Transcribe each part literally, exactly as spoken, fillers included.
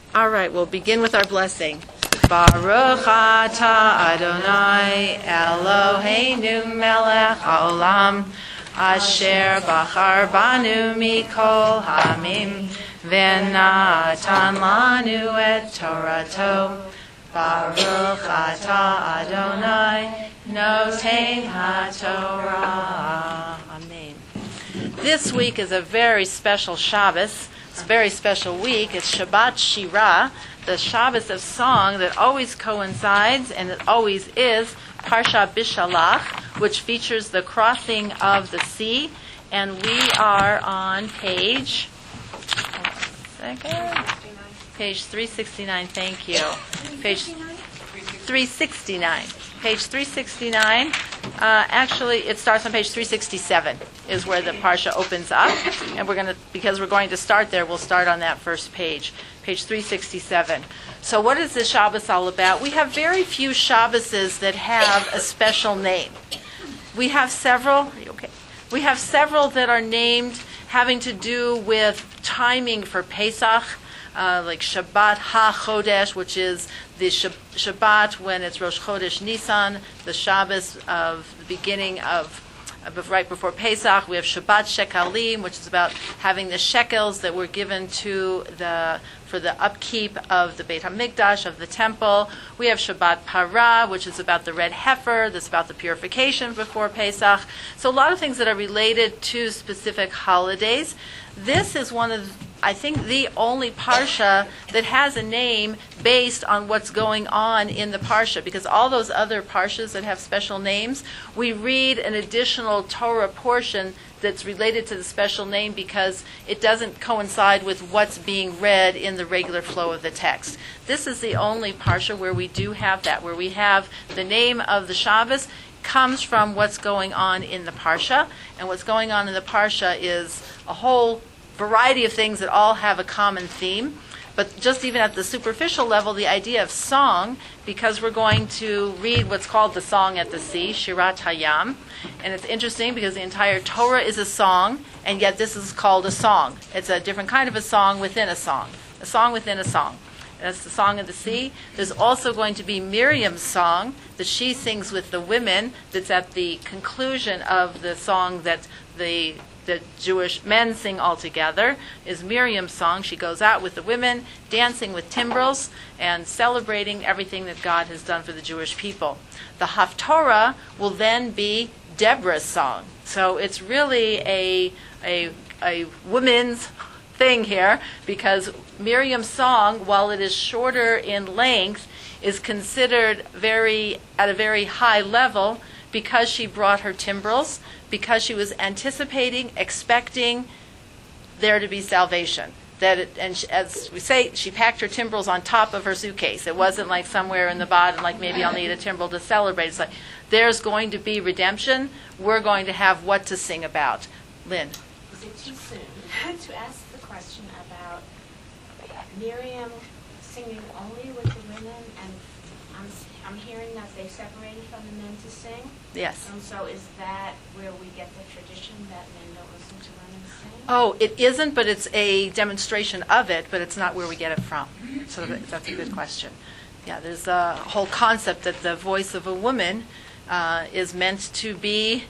All right, we'll begin with our blessing. Baruch atah Adonai Eloheinu melech haolam asher bachar banu mikol hamim v'natan lanu et Torato. Baruch atah Adonai noten haTorah. Amen. This week is a very special Shabbos. It's a very special week. It's Shabbat Shirah, the Shabbos of song that always coincides, and it always is, Parsha Bishalach, which features the crossing of the sea. And we are on page, one second, page three sixty-nine, thank you. Page three sixty-nine. Page three sixty-nine, uh, actually it starts on page three sixty-seven is where the Parsha opens up. And we're going to, because we're going to start there, we'll start on that first page, page three sixty-seven. So what is this Shabbos all about? We have very few Shabboses that have a special name. We have several, are you okay? We have several that are named having to do with timing for Pesach, uh, like Shabbat HaChodesh, which is the Shabbat when it's Rosh Chodesh Nisan, the Shabbos of the beginning of, of right before Pesach. We have Shabbat Shekalim, which is about having the shekels that were given to the for the upkeep of the Beit HaMikdash, of the temple. We have Shabbat Parah, which is about the red heifer, that's about the purification before Pesach. So a lot of things that are related to specific holidays. This is one of, I think, the only Parsha that has a name based on what's going on in the Parsha, because all those other Parshas that have special names, we read an additional Torah portion that's related to the special name because it doesn't coincide with what's being read in the regular flow of the text. This is the only Parsha where we do have that, where we have the name of the Shabbos comes from what's going on in the Parsha, and what's going on in the Parsha is a whole variety of things that all have a common theme. But just even at the superficial level, the idea of song, because we're going to read what's called the Song at the Sea, Shirat Hayam. And it's interesting because the entire Torah is a song, and yet this is called a song. It's a different kind of a song within a song. A song within a song. That's the Song of the Sea. There's also going to be Miriam's song that she sings with the women, that's at the conclusion of the song that the the Jewish men sing all together, is Miriam's song. She goes out with the women, dancing with timbrels, and celebrating everything that God has done for the Jewish people. The Haftorah will then be Deborah's song. So it's really a, a, a woman's thing here, because Miriam's song, while it is shorter in length, is considered very at a very high level because she brought her timbrels, because she was anticipating, expecting there to be salvation. That it, and she, as we say, she packed her timbrels on top of her suitcase. It wasn't like somewhere in the bottom, like maybe I'll need a timbrel to celebrate. It's like, there's going to be redemption. We're going to have what to sing about. Lynn? Is it too soon to ask the question about Miriam singing only with the women, and I'm, I'm hearing that they separated from the men to sing? Yes. And so is that where we get the tradition that men don't listen to women sing? Oh, it isn't, but it's a demonstration of it, but it's not where we get it from. So that's a good question. Yeah, there's a whole concept that the voice of a woman uh, is meant to be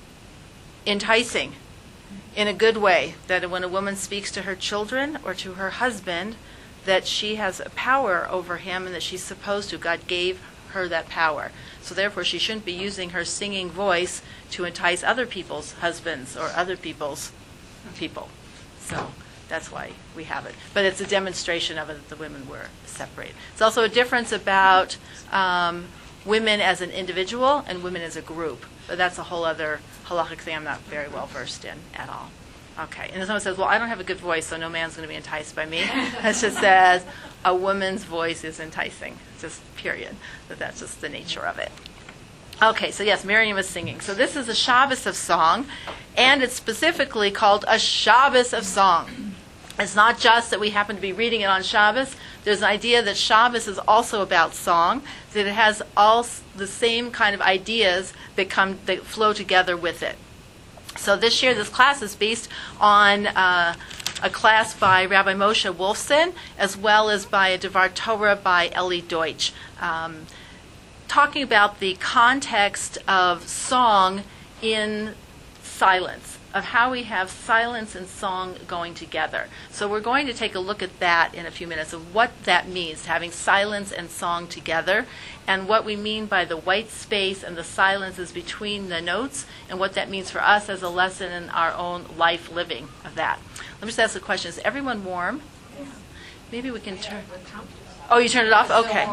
enticing in a good way, that when a woman speaks to her children or to her husband, that she has a power over him and that she's supposed to. God gave her that power. So therefore she shouldn't be using her singing voice to entice other people's husbands or other people's people. So that's why we have it. But it's a demonstration of it that the women were separated. It's also a difference about um, women as an individual and women as a group. But that's a whole other halachic thing I'm not very well versed in at all. Okay, and then someone says, well, I don't have a good voice, so no man's going to be enticed by me. It just says a woman's voice is enticing, just period. But that's just the nature of it. Okay, so yes, Miriam is singing. So this is a Shabbos of song, and it's specifically called a Shabbos of song. It's not just that we happen to be reading it on Shabbos. There's an idea that Shabbos is also about song, that it has all the same kind of ideas that come that flow together with it. So this year, this class is based on uh, a class by Rabbi Moshe Wolfson, as well as by a Devar Torah by Eli Deutsch, um, talking about the context of song in silence, of how we have silence and song going together. So we're going to take a look at that in a few minutes, of what that means, having silence and song together, and what we mean by the white space and the silences between the notes, and what that means for us as a lesson in our own life living of that. Let me just ask the question, is everyone warm? Yeah. Maybe we can turn... Oh, you turned it off? Okay.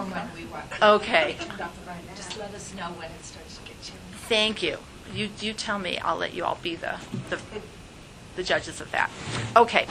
Okay. Just let us know when it starts to get chilly. Thank you. You you tell me. I'll let you all be the, the the judges of that. Okay.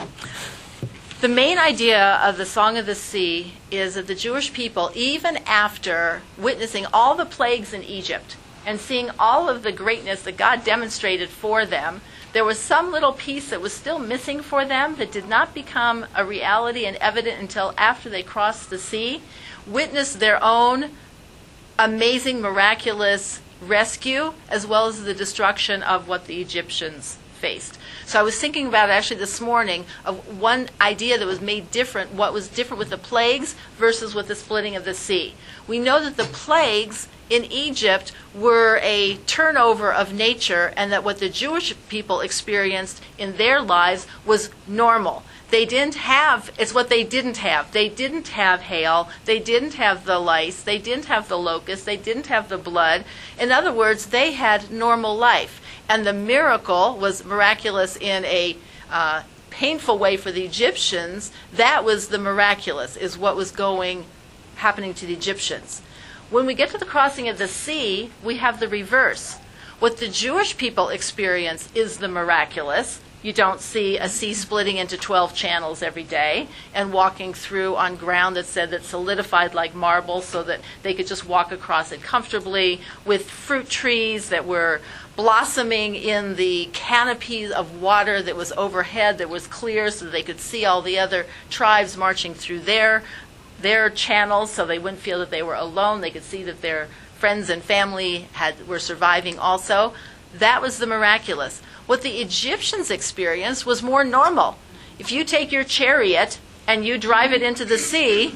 The main idea of the Song of the Sea is that the Jewish people, even after witnessing all the plagues in Egypt and seeing all of the greatness that God demonstrated for them, there was some little piece that was still missing for them that did not become a reality and evident until after they crossed the sea, witnessed their own amazing, miraculous rescue, as well as the destruction of what the Egyptians faced. So I was thinking about it actually this morning of one idea that was made different, what was different with the plagues versus with the splitting of the sea. We know that the plagues in Egypt were a turnover of nature, and that what the Jewish people experienced in their lives was normal. They didn't have, it's what they didn't have. They didn't have hail. They didn't have the lice. They didn't have the locusts. They didn't have the blood. In other words, they had normal life. And the miracle was miraculous in a uh, painful way for the Egyptians. That was the miraculous, is what was going, happening to the Egyptians. When we get to the crossing of the sea, we have the reverse. What the Jewish people experience is the miraculous. You don't see a sea splitting into twelve channels every day and walking through on ground that said that solidified like marble so that they could just walk across it comfortably, with fruit trees that were blossoming in the canopies of water that was overhead, that was clear so that they could see all the other tribes marching through their, their channels, so they wouldn't feel that they were alone. They could see that their friends and family had were surviving also. That was the miraculous. What the Egyptians experienced was more normal. If you take your chariot and you drive it into the sea,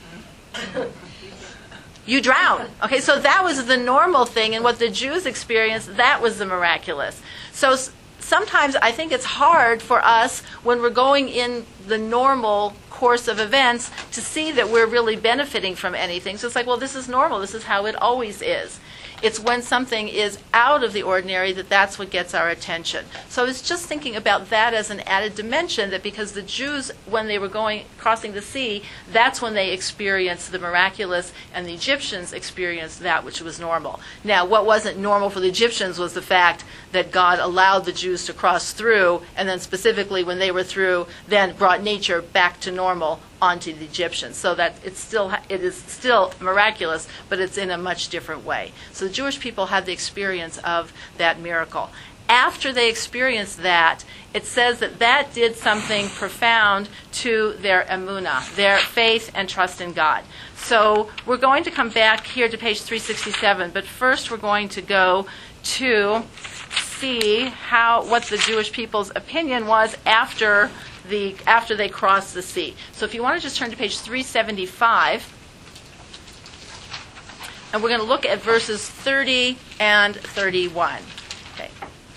you drown. Okay, so that was the normal thing, and what the Jews experienced, that was the miraculous. So sometimes I think it's hard for us when we're going in the normal course of events to see that we're really benefiting from anything. So it's like, well, this is normal. This is how it always is. It's when something is out of the ordinary that that's what gets our attention. So I was just thinking about that as an added dimension, that because the Jews, when they were going crossing the sea, that's when they experienced the miraculous, and the Egyptians experienced that which was normal. Now, what wasn't normal for the Egyptians was the fact that God allowed the Jews to cross through, and then specifically when they were through, then brought nature back to normal onto the Egyptians. So that it's still it is still miraculous, but it's in a much different way. So the Jewish people had the experience of that miracle. After they experienced that, it says that that did something profound to their emunah, their faith and trust in God. So we're going to come back here to page three sixty-seven, but first we're going to go to see how what the Jewish people's opinion was after the after they crossed the sea. So if you want to just turn to page three seventy-five, and we're going to look at verses thirty and thirty-one. Okay.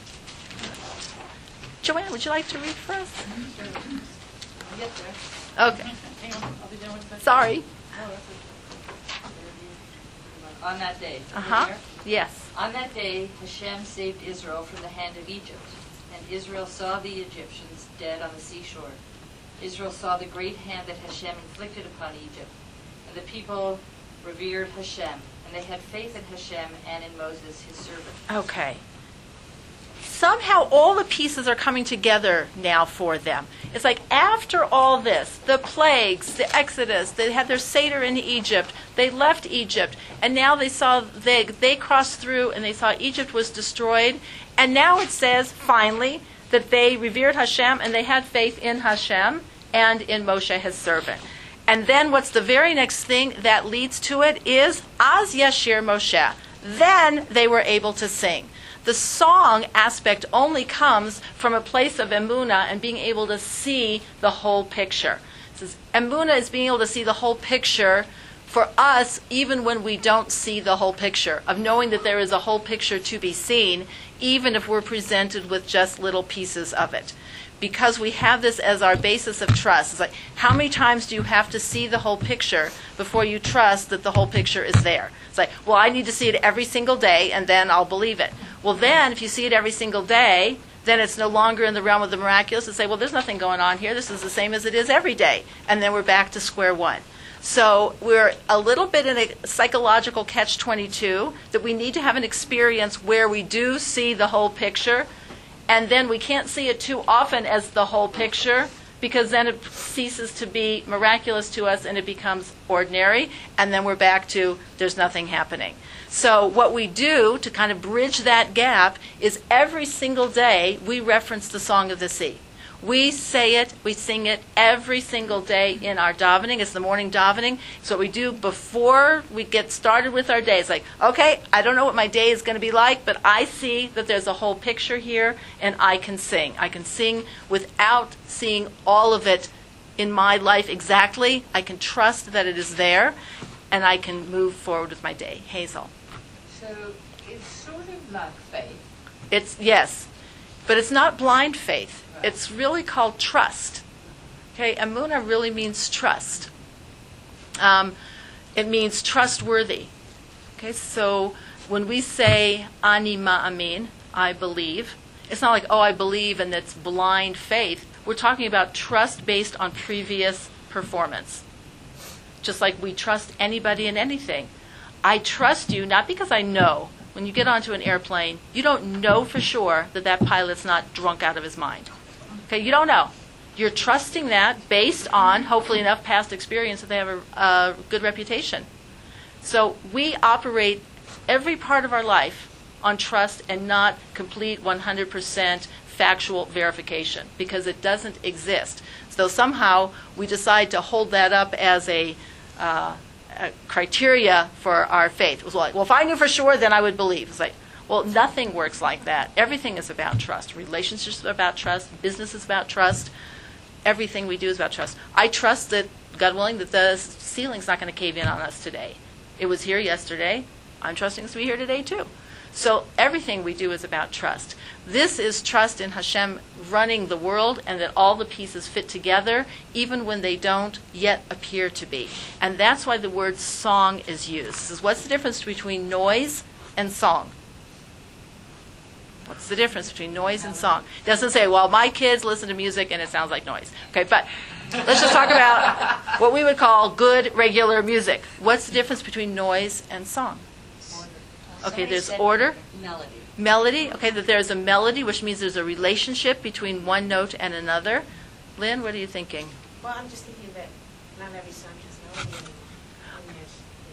Joanne, would you like to read for us? I'll get there. Okay. Hang on, I'll be there one second. Sorry. Oh, that's it. On that day. Uh-huh. Yes. On that day, Hashem saved Israel from the hand of Egypt, and Israel saw the Egyptians dead on the seashore. Israel saw the great hand that Hashem inflicted upon Egypt, and the people revered Hashem, and they had faith in Hashem and in Moses, his servant. Okay. Somehow all the pieces are coming together now for them. It's like after all this, the plagues, the Exodus, they had their Seder in Egypt, they left Egypt, and now they saw, they, they crossed through and they saw Egypt was destroyed, and now it says, finally, that they revered Hashem and they had faith in Hashem and in Moshe, his servant. And then what's the very next thing that leads to it is, Az Yashir Moshe. Then they were able to sing. The song aspect only comes from a place of emunah and being able to see the whole picture. It says, emunah is being able to see the whole picture for us, even when we don't see the whole picture, of knowing that there is a whole picture to be seen, even if we're presented with just little pieces of it. Because we have this as our basis of trust. It's like, how many times do you have to see the whole picture before you trust that the whole picture is there? It's like, well, I need to see it every single day, and then I'll believe it. Well, then, if you see it every single day, then it's no longer in the realm of the miraculous to say, well, there's nothing going on here. This is the same as it is every day. And then we're back to square one. So we're a little bit in a psychological catch twenty-two, that we need to have an experience where we do see the whole picture, and then we can't see it too often as the whole picture, because then it ceases to be miraculous to us and it becomes ordinary, and then we're back to there's nothing happening. So what we do to kind of bridge that gap is every single day we reference the Song of the Sea. We say it, we sing it every single day in our davening. It's the morning davening. It's what we do before we get started with our day. It's like, okay, I don't know what my day is going to be like, but I see that there's a whole picture here, and I can sing. I can sing without seeing all of it in my life exactly. I can trust that it is there, and I can move forward with my day. Hazel. So it's sort of like faith. It's, yes, but it's not blind faith. It's really called trust. Okay, emunah really means trust. Um, it means trustworthy. Okay, so when we say ani ma'amin, I believe, it's not like, oh, I believe and it's blind faith. We're talking about trust based on previous performance. Just like we trust anybody and anything. I trust you not because I know. When you get onto an airplane, you don't know for sure that that pilot's not drunk out of his mind. Okay, you don't know. You're trusting that based on, hopefully, enough past experience that they have a, a good reputation. So we operate every part of our life on trust and not complete one hundred percent factual verification, because it doesn't exist. So somehow we decide to hold that up as a, uh, a criteria for our faith. It was like, well, if I knew for sure, then I would believe. It's like, well, nothing works like that. Everything is about trust. Relationships are about trust. Business is about trust. Everything we do is about trust. I trust that, God willing, that the ceiling's not going to cave in on us today. It was here yesterday. I'm trusting it's to be here today, too. So everything we do is about trust. This is trust in Hashem running the world, and that all the pieces fit together, even when they don't yet appear to be. And that's why the word song is used. This is, what's the difference between noise and song? What's the difference between noise and song? It doesn't say, well, my kids listen to music and it sounds like noise. Okay, but let's just talk about what we would call good, regular music. What's the difference between noise and song? Okay, there's order. Melody. Melody. Okay, that there's a melody, which means there's a relationship between one note and another. Lynn, what are you thinking? Well, I'm just thinking that not every song has melody. And there's,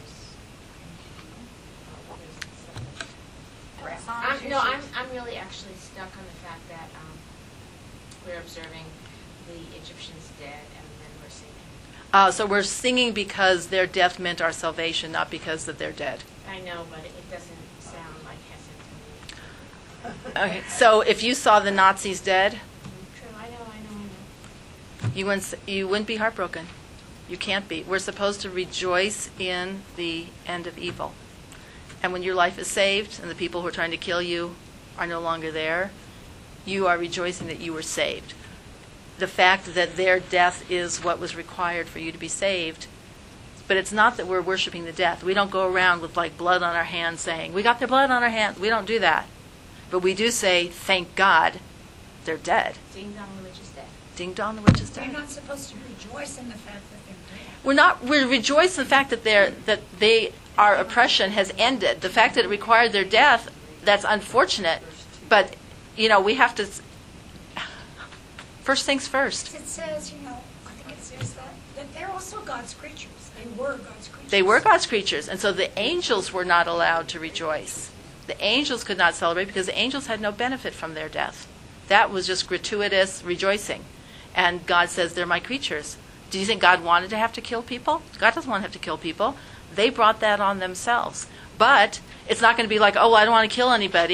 there's, oh, there's I'm, no, I'm, I'm really actually stuck on the fact that um, we're observing the Egyptians dead, and then we're singing. Uh, so we're singing because their death meant our salvation, not because that they're dead. I know, but it, it doesn't sound like Hesed to me. Okay, so if you saw the Nazis dead, True, I know, I know, I know. you wouldn't, s- you wouldn't be heartbroken. You can't be. We're supposed to rejoice in the end of evil. And when your life is saved and the people who are trying to kill you are no longer there, you are rejoicing that you were saved. The fact that their death is what was required for you to be saved. But it's not that we're worshiping the death. We don't go around with like blood on our hands saying, we got their blood on our hands. We don't do that. But we do say, thank God they're dead. Ding dong, the witch is dead. Ding dong, the witch is We're dead. not supposed to rejoice in the fact that they're dead. We're not, we rejoice in the fact that they're, that they, our oppression has ended. The fact that it required their death, that's unfortunate. But, you know, we have to, first things first. It says, you know, I think it says that, that they're also God's creatures. They were God's creatures. They were God's creatures, and so the angels were not allowed to rejoice. The angels could not celebrate because the angels had no benefit from their death. That was just gratuitous rejoicing. And God says, they're my creatures. Do you think God wanted to have to kill people? God doesn't want to have to kill people. They brought that on themselves. But it's not going to be like, oh, well, I don't want to kill anybody.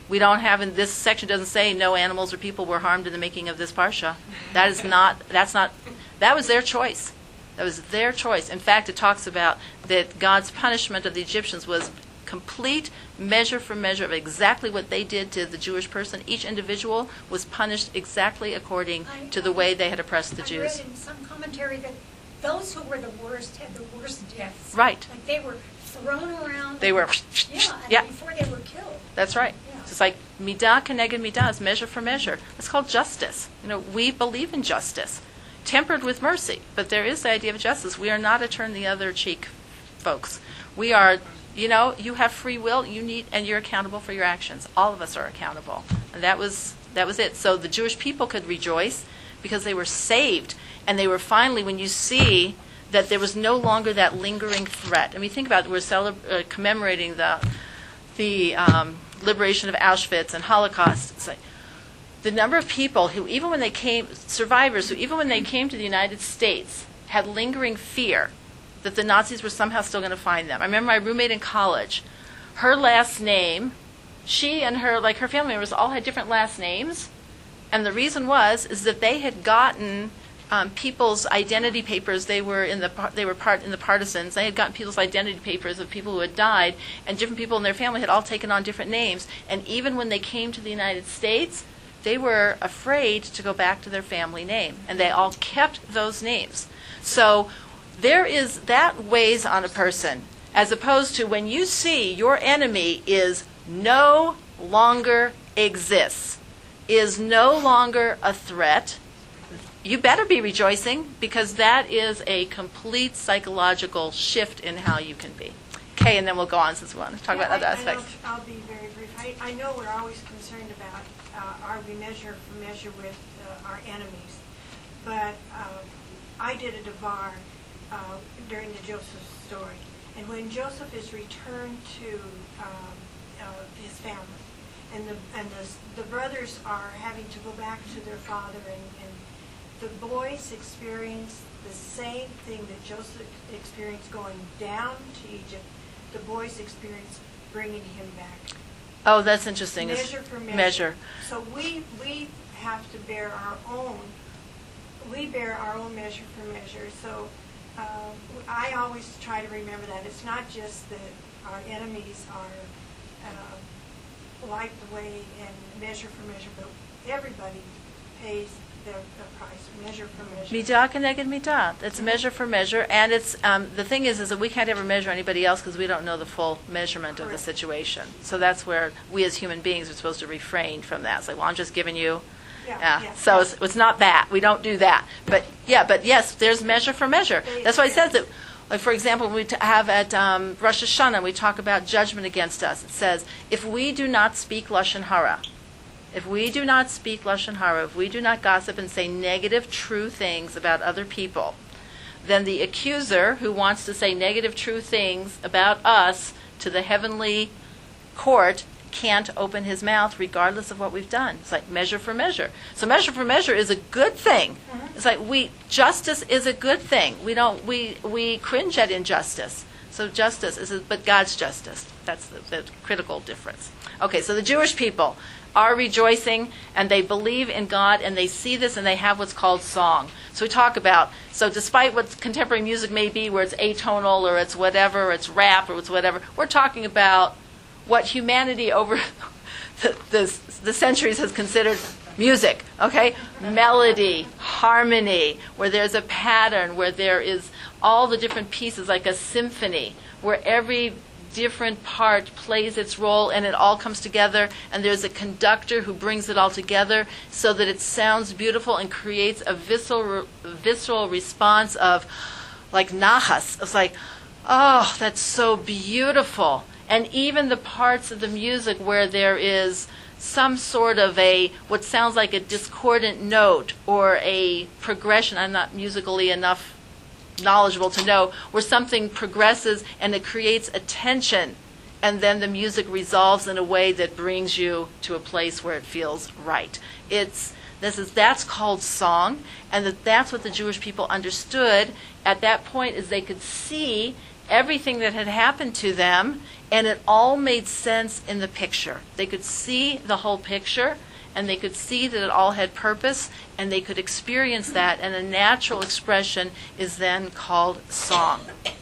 We don't have, in this section doesn't say no animals or people were harmed in the making of this parsha. That is not, that's not, that was their choice. That was their choice. In fact, it talks about that God's punishment of the Egyptians was complete measure for measure of exactly what they did to the Jewish person. Each individual was punished exactly according to the way they had oppressed the I Jews. read in some commentary that those who were the worst had the worst deaths. Right. Like they were thrown around. They were, Yeah, and yeah. before they were killed. That's right. Yeah. It's like midah keneged midah, is measure for measure. It's called justice. You know, we believe in justice, tempered with mercy. But there is the idea of justice. We are not a turn the other cheek, folks. We are, you know, you have free will. You need, and you're accountable for your actions. All of us are accountable, and that was that was it. So the Jewish people could rejoice because they were saved, and they were finally, when you see that there was no longer that lingering threat. I mean, think about it. We're celeb- uh, commemorating the the um, liberation of Auschwitz and Holocaust. It's like the number of people who, even when they came, survivors who, even when they came to the United States, had lingering fear that the Nazis were somehow still going to find them. I remember my roommate in college. Her last name, she and her, like her family members, all had different last names, and the reason was is that they had gotten Um, people's identity papers. They were in the they were part in the partisans. They had gotten people's identity papers of people who had died, and different people in their family had all taken on different names. And even when they came to the United States, they were afraid to go back to their family name, and they all kept those names. So there is that weighs on a person, as opposed to when you see your enemy is no longer exists, is no longer a threat. You better be rejoicing, because that is a complete psychological shift in how you can be. Okay, and then we'll go on since we want to talk Yeah, about other I- aspects. and I'll, I'll be very brief. I, I know we're always concerned about uh, our we measure for measure with uh, our enemies, but uh, I did a devar uh, during the Joseph story, and when Joseph is returned to um, uh, his family, and the and the, the brothers are having to go back to their father, and, and the boys experience the same thing that Joseph experienced going down to Egypt. The boys experience bringing him back. Oh, that's interesting. It's Measure for measure. measure. So we we have to bear our own. We bear our own measure for measure. So uh, I always try to remember that it's not just that our enemies are uh, wiped away and measure for measure, but everybody pays the, the price, measure for measure. Midah keneged midah. It's measure for measure, and it's um, the thing is, is that we can't ever measure anybody else because we don't know the full measurement of the Correct. situation. So that's where we as human beings are supposed to refrain from that. It's like, well, I'm just giving you. Yeah, Yeah. yeah. So it's, it's not that. We don't do that. But yeah, but yes, there's measure for measure. That's why it says that. Like, for example, when we t- have at um, Rosh Hashanah, we talk about judgment against us. It says, if we do not speak Lashon Hara, if we do not speak Lashon Hara, if we do not gossip and say negative, true things about other people, then the accuser who wants to say negative, true things about us to the heavenly court can't open his mouth regardless of what we've done. It's like measure for measure. So measure for measure is a good thing. Mm-hmm. It's like we justice is a good thing. We don't we we cringe at injustice. So justice is, a, but God's justice. That's the, the critical difference. Okay, so the Jewish people are rejoicing, and they believe in God, and they see this, and they have what's called song. So we talk about, so despite what contemporary music may be, where it's atonal, or it's whatever, or it's rap, or it's whatever, we're talking about what humanity over the, the, the centuries has considered music, okay? Melody, harmony, where there's a pattern, where there is all the different pieces, like a symphony, where every different part plays its role and it all comes together, and there's a conductor who brings it all together so that it sounds beautiful and creates a visceral, visceral response of, like, nahas. It's like, oh, that's so beautiful. And even the parts of the music where there is some sort of a, what sounds like a discordant note or a progression, I'm not musically enough knowledgeable to know, where something progresses and it creates a tension, and then the music resolves in a way that brings you to a place where it feels right. It's this is that's called song, and that that's what the Jewish people understood at that point, is they could see everything that had happened to them, and it all made sense in the picture. They could see the whole picture, and they could see that it all had purpose, and they could experience that, and a natural expression is then called song.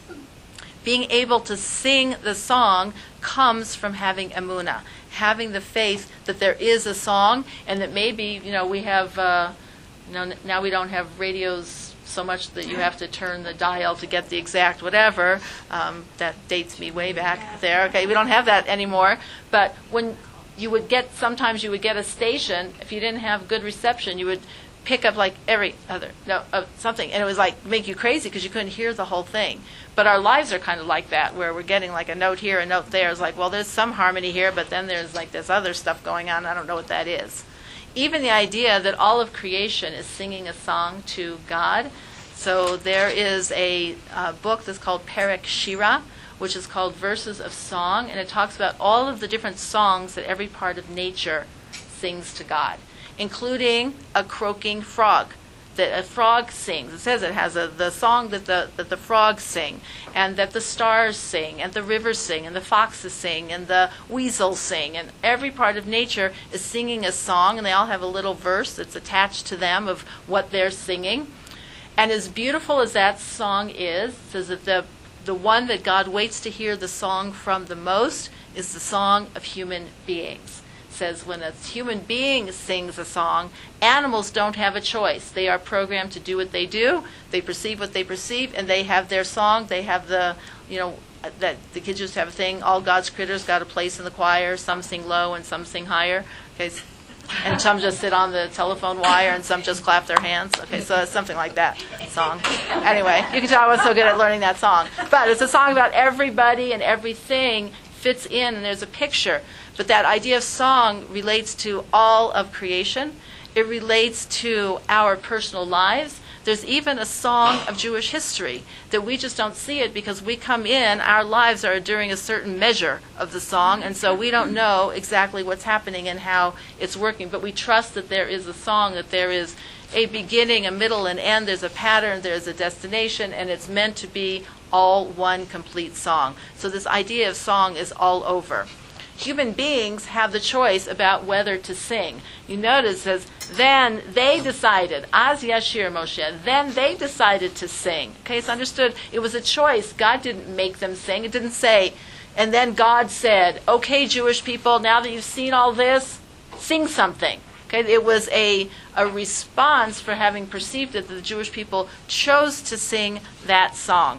Being able to sing the song comes from having emunah, having the faith that there is a song, and that maybe, you know, we have, uh, you know, now we don't have radios so much that you have to turn the dial to get the exact whatever. Um, that dates me way back there. Okay, we don't have that anymore. But when you would get, sometimes you would get a station, if you didn't have good reception, you would pick up like every other, no, uh, something, and it was like make you crazy because you couldn't hear the whole thing. But our lives are kind of like that, where we're getting like a note here, a note there. It's like, well, there's some harmony here, but then there's like this other stuff going on. I don't know what that is. Even the idea that all of creation is singing a song to God. So there is a uh, book that's called Perek Shira, which is called Verses of Song, and it talks about all of the different songs that every part of nature sings to God, including a croaking frog that a frog sings. It says it has a, the song that the that the frogs sing, and that the stars sing, and the rivers sing, and the foxes sing, and the weasels sing, and every part of nature is singing a song, and they all have a little verse that's attached to them of what they're singing. And as beautiful as that song is, it says that the the one that God waits to hear the song from the most is the song of human beings. Says when a human being sings a song, animals don't have a choice. They are programmed to do what they do. They perceive what they perceive, and they have their song. They have the, you know, that the kids just have a thing. All God's critters got a place in the choir. Some sing low and some sing higher. Okay, and some just sit on the telephone wire, and some just clap their hands. Okay, so it's something like that song. Anyway, you can tell I was so good at learning that song. But it's a song about everybody and everything fits in, and there's a picture. But that idea of song relates to all of creation. It relates to our personal lives. There's even a song of Jewish history that we just don't see it because we come in, our lives are during a certain measure of the song, and so we don't know exactly what's happening and how it's working. But we trust that there is a song, that there is a beginning, a middle, and end. There's a pattern, there's a destination, and it's meant to be all one complete song. So this idea of song is all over. Human beings have the choice about whether to sing. You notice it says, then they decided, Az Yashir Moshe, then they decided to sing. Okay, it's understood. It was a choice. God didn't make them sing. It didn't say, and then God said, okay, Jewish people, now that you've seen all this, sing something. Okay, it was a, a response for having perceived that the Jewish people chose to sing that song.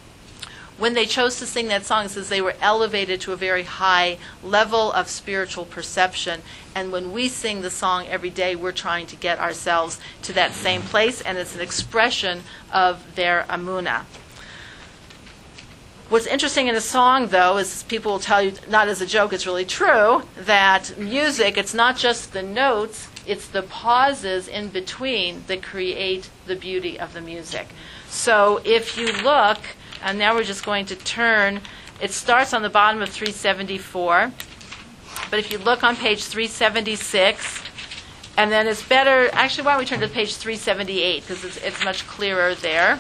When they chose to sing that song, it says they were elevated to a very high level of spiritual perception. And when we sing the song every day, we're trying to get ourselves to that same place, and it's an expression of their emunah. What's interesting in a song, though, is people will tell you, not as a joke, it's really true, that music, it's not just the notes, it's the pauses in between that create the beauty of the music. So if you look, and now we're just going to turn, it starts on the bottom of three seventy-four, but if you look on page three seventy-six, and then it's better, actually why don't we turn to page three seventy-eight, because it's, it's much clearer there.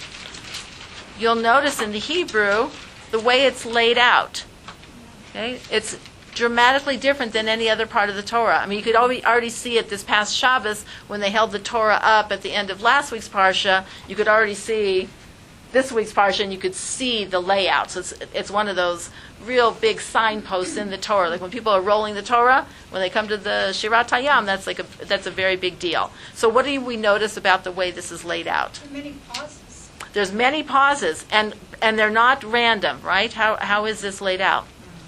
You'll notice in the Hebrew, the way it's laid out. Okay, it's dramatically different than any other part of the Torah. I mean, you could already see it this past Shabbos when they held the Torah up at the end of last week's Parsha. You could already see this week's Parsha, and you could see the layout. So it's, it's one of those real big signposts in the Torah. Like when people are rolling the Torah, when they come to the Shirat Hayam, that's like a that's a very big deal. So what do we notice about the way this is laid out? There are many pauses. There's many pauses, and and they're not random, right? How how is this laid out?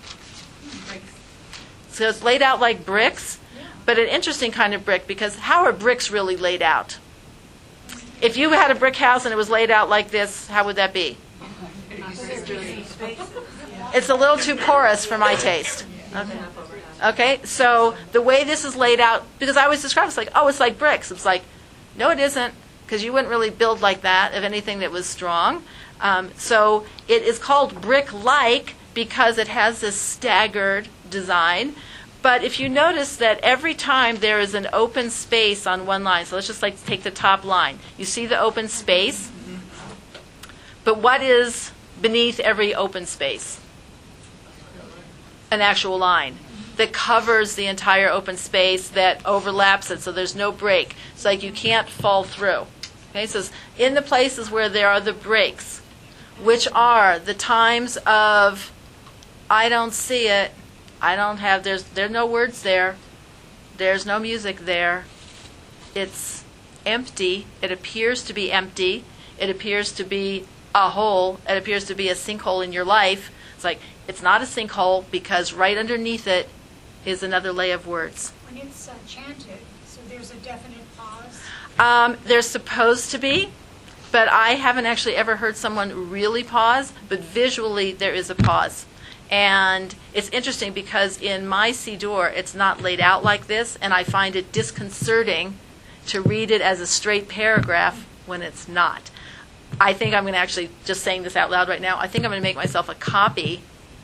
So it's laid out like bricks, but an interesting kind of brick, because how are bricks really laid out? If you had a brick house and it was laid out like this, how would that be? It's a little too porous for my taste. Okay. Okay, so the way this is laid out, because I always describe it, it's like, oh, it's like bricks. It's like, no, it isn't, because you wouldn't really build like that of anything that was strong. Um, so it is called brick-like because it has this staggered design. But if you notice that every time there is an open space on one line, so let's just like take the top line. You see the open space? But what is beneath every open space. An actual line that covers the entire open space, that overlaps it, so there's no break. It's like you can't fall through. Okay, so it's in the places where there are the breaks, which are the times of I don't see it, I don't have, there's there are no words there, there's no music there, it's empty, it appears to be empty, it appears to be a hole, it appears to be a sinkhole in your life. It's like, it's not a sinkhole because right underneath it is another lay of words. When it's uh, chanted, so there's a definite pause. Um, there's supposed to be, but I haven't actually ever heard someone really pause, but visually there is a pause. And it's interesting because in my Siddur, it's not laid out like this, and I find it disconcerting to read it as a straight paragraph when it's not. I think I'm going to actually, just saying this out loud right now, I think I'm going to make myself a copy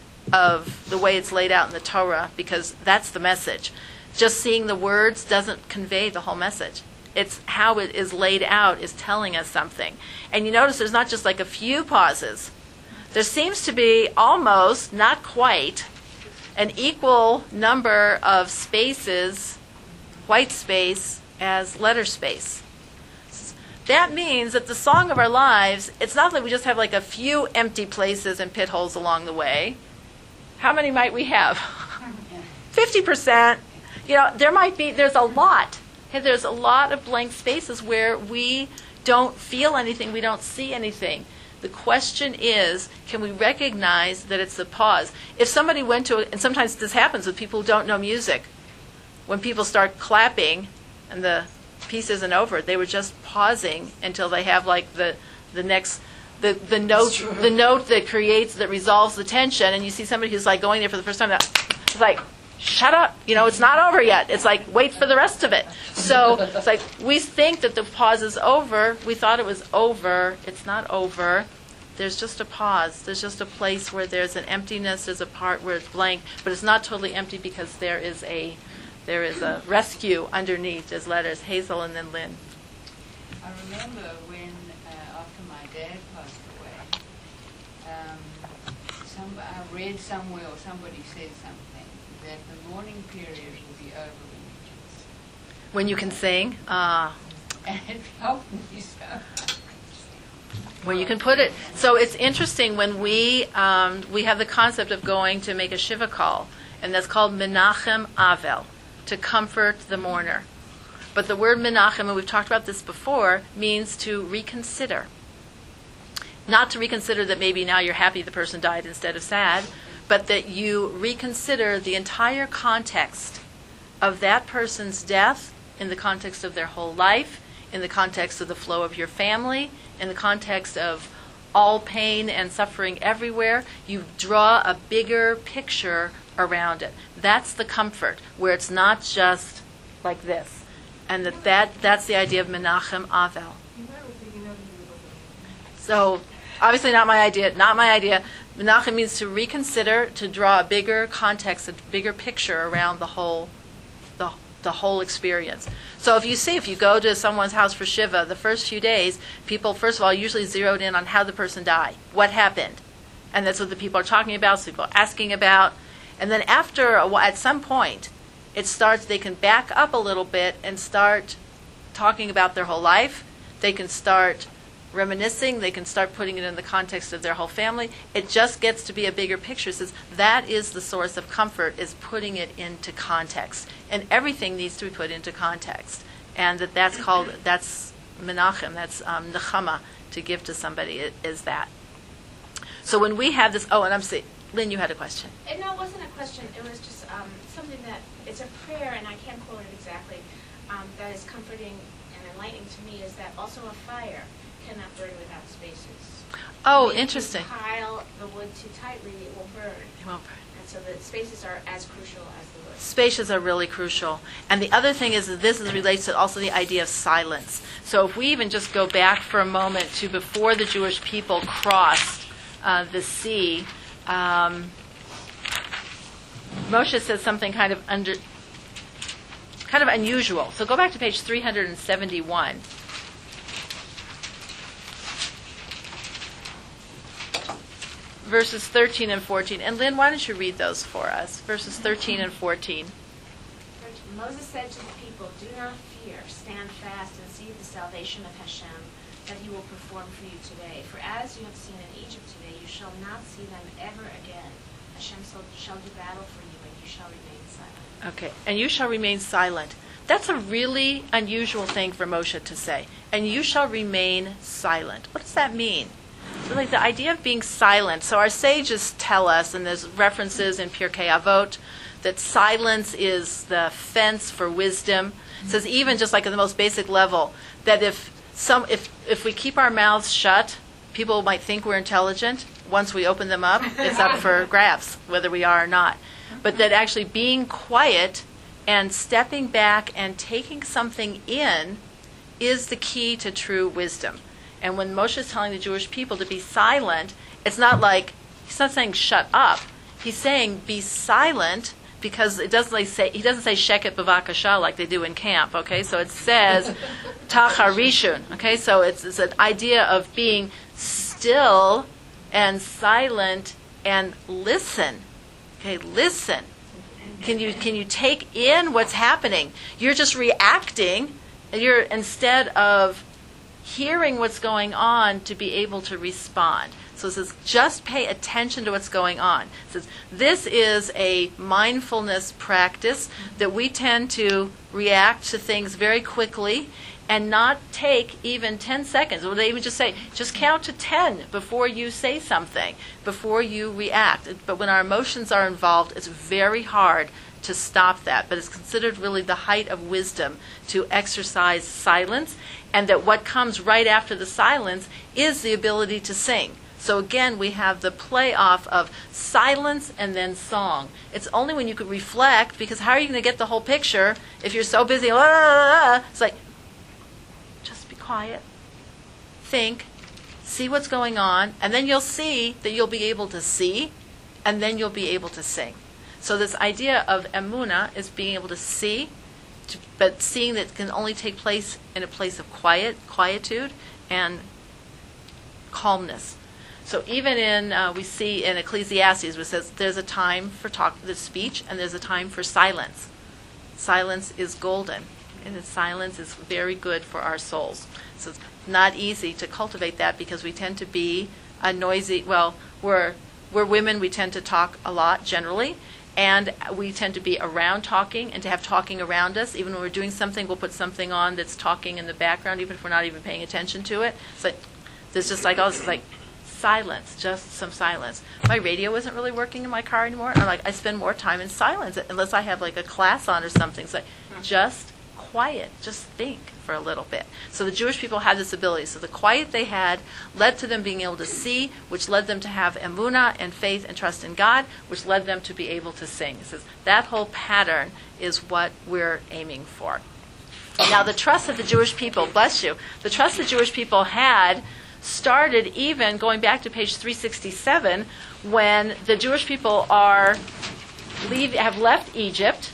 of the way it's laid out in the Torah, because that's the message. Just seeing the words doesn't convey the whole message. It's how it is laid out is telling us something. And you notice there's not just like a few pauses. There seems to be almost, not quite, an equal number of spaces, white space, as letter space. That means that the song of our lives, it's not that we just have like a few empty places and pit holes along the way. How many might we have? fifty percent. You know, there might be, there's a lot. Okay, there's a lot of blank spaces where we don't feel anything, we don't see anything. The question is, can we recognize that it's a pause? If somebody went to, and sometimes this happens with people who don't know music, when people start clapping and the piece isn't over, they were just pausing until they have like the the next the the note the note that creates that resolves the tension, and you see somebody who's like going there for the first time, that it's like, shut up, you know, it's not over yet. It's like, wait for the rest of it. So it's like we think that the pause is over. We thought it was over. It's not over. There's just a pause. There's just a place where there's an emptiness. There's a part where it's blank, but it's not totally empty because there is a there is a rescue underneath. There's letters, Hazel and then Lynn. I remember when, uh, after my dad passed away, um, some, I read somewhere or somebody said something that the mourning period will be over when you just... When you can sing, ah. And it helped me so. Where you can put it. So it's interesting when we um, we have the concept of going to make a shiva call, and that's called Menachem Avel, to comfort the mourner. But the word Menachem, and we've talked about this before, means to reconsider. Not to reconsider that maybe now you're happy the person died instead of sad, but that you reconsider the entire context of that person's death in the context of their whole life, in the context of the flow of your family, in the context of all pain and suffering everywhere. You draw a bigger picture around it. That's the comfort, where it's not just like this. And that, that that's the idea of Menachem Avel. So, obviously not my idea, not my idea. Menachem means to reconsider, to draw a bigger context, a bigger picture around the whole the the whole experience. So if you see, if you go to someone's house for Shiva, the first few days, people, first of all, usually zeroed in on how the person died, what happened. And that's what the people are talking about, so people are asking about. And then after, a while, at some point, it starts, they can back up a little bit and start talking about their whole life. They can start reminiscing. They can start putting it in the context of their whole family. It just gets to be a bigger picture. It says that is the source of comfort, is putting it into context. And everything needs to be put into context. And that that's called, that's Menachem, that's um, Nechama, to give to somebody, it, is that. So when we have this, oh, and I'm saying, Lynn, you had a question. And no, it wasn't a question. It was just um, something that, it's a prayer, and I can't quote it exactly, um, that is comforting and enlightening to me, is that also a fire cannot burn without spaces. Oh, If you interesting. pile the wood too tightly, it will burn. It won't burn. And so the spaces are as crucial as the wood. Spaces are really crucial. And the other thing is that this is relates to also the idea of silence. So if we even just go back for a moment to before the Jewish people crossed uh, the sea, um, Moshe says something kind of under, kind of unusual. So go back to page three hundred seventy-one. verses thirteen and fourteen. And Lynn, why don't you read those for us? Verses thirteen and fourteen. Moses said to the people, "Do not fear. Stand fast and see the salvation of Hashem that he will perform for you today. For as you have seen in Egypt today, you shall not see them ever again. Hashem shall do battle for you, and you shall remain silent." Okay, and you shall remain silent. That's a really unusual thing for Moshe to say. And you shall remain silent. What does that mean? So like the idea of being silent. So our sages tell us, and there's references in Pirkei Avot, that silence is the fence for wisdom. It says even just like at the most basic level, that if some if if we keep our mouths shut, people might think we're intelligent. Once we open them up, it's up for grabs, whether we are or not. But that actually being quiet and stepping back and taking something in is the key to true wisdom. And when Moshe is telling the Jewish people to be silent, it's not like, he's not saying shut up. He's saying be silent, because it doesn't like say, he doesn't say sheket b'vakasha like they do in camp, okay? So it says tacharishun, okay? So it's, it's an idea of being still and silent and listen, okay? Listen. Can you can you take in what's happening? You're just reacting, and you're instead of hearing what's going on to be able to respond. So it says, just pay attention to what's going on. It says, this is a mindfulness practice that we tend to react to things very quickly and not take even ten seconds. Or they even just say, just count to ten before you say something, before you react. But when our emotions are involved, it's very hard to stop that. But it's considered really the height of wisdom to exercise silence, and that what comes right after the silence is the ability to sing. So again, we have the play-off of silence and then song. It's only when you could reflect, because how are you going to get the whole picture if you're so busy? Ah, it's like, just be quiet, think, see what's going on, and then you'll see that you'll be able to see, and then you'll be able to sing. So this idea of emunah is being able to see, to, but seeing that can only take place in a place of quiet, quietude, and calmness. So even in, uh, we see in Ecclesiastes, where it says there's a time for talk, the speech, and there's a time for silence. Silence is golden, and the silence is very good for our souls. So it's not easy to cultivate that, because we tend to be a noisy, well, we're, we're women, we tend to talk a lot generally, and we tend to be around talking and to have talking around us. Even when we're doing something, we'll put something on that's talking in the background, even if we're not even paying attention to it. So there's just like all this, like, silence, just some silence. My radio isn't really working in my car anymore. I'm like, I spend more time in silence unless I have like a class on or something. So just quiet, just think for a little bit. So the Jewish people had this ability. So the quiet they had led to them being able to see, which led them to have emunah and faith and trust in God, which led them to be able to sing. It says that whole pattern is what we're aiming for. Now the trust that the Jewish people, bless you, the trust the Jewish people had started even going back to page three sixty-seven, when the Jewish people are leave, have left Egypt.